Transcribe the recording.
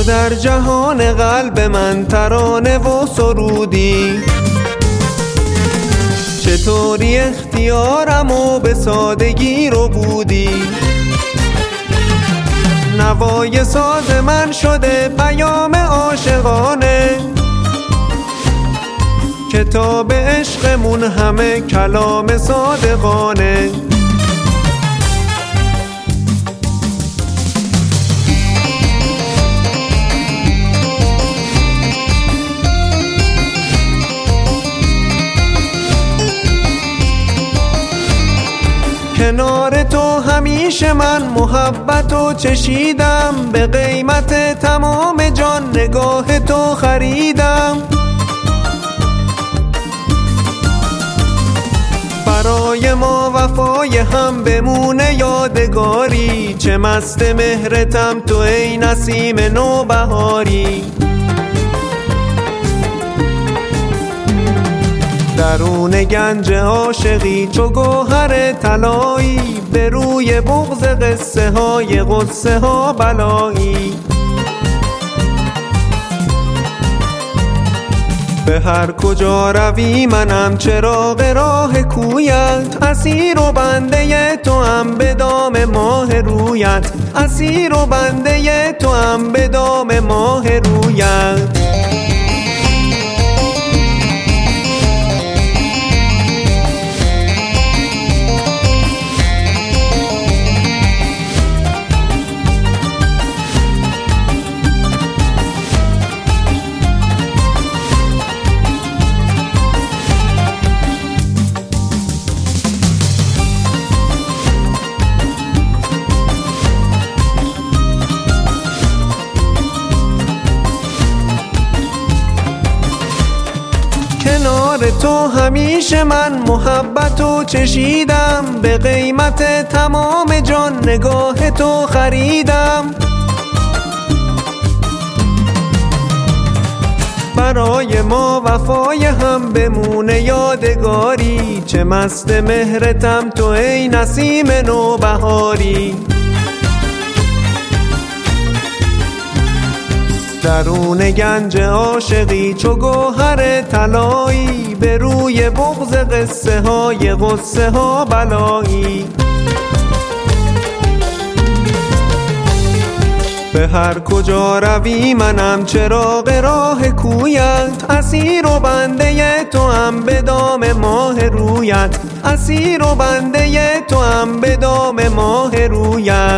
در جهان قلب من ترانه و سرودی. چطوری اختیارم و به سادگی رو بودی. نوای ساز من شده پیام عاشقانه. کتاب عشقمون همه کلام صادقانه. کنار تو همیشه من محبتو چشیدم. به قیمت تمام جان نگاه تو خریدم. برای ما وفای هم بمونه یادگاری. چه مست مهرتم تو ای نسیم نوبهاری. درون گنج عاشقی چو گوهر طلایی. به روی بغض قصه های غصه ها بلایی. به هر کجا روی منم چراغ راه کویت. اسیر و بنده تو هم به دام ماه رویت. اسیر و بنده تو هم به دام ماه رویت. کنار تو همیشه من محبتو چشیدم. به قیمت تمام جان نگاه تو خریدم. برای ما وفای هم بمونه یادگاری. چه مست مهرتم تو ای نسیم نوبهاری. درون گنج عاشقی چو گوهر طلایی. به روی بغض قصه های غصه ها بلایی. به هر کجا روی منم چراغ راه کویت. اسیر و بنده تو هم به دام ماه رویت. اسیر و بنده تو هم به دام ماه رویت.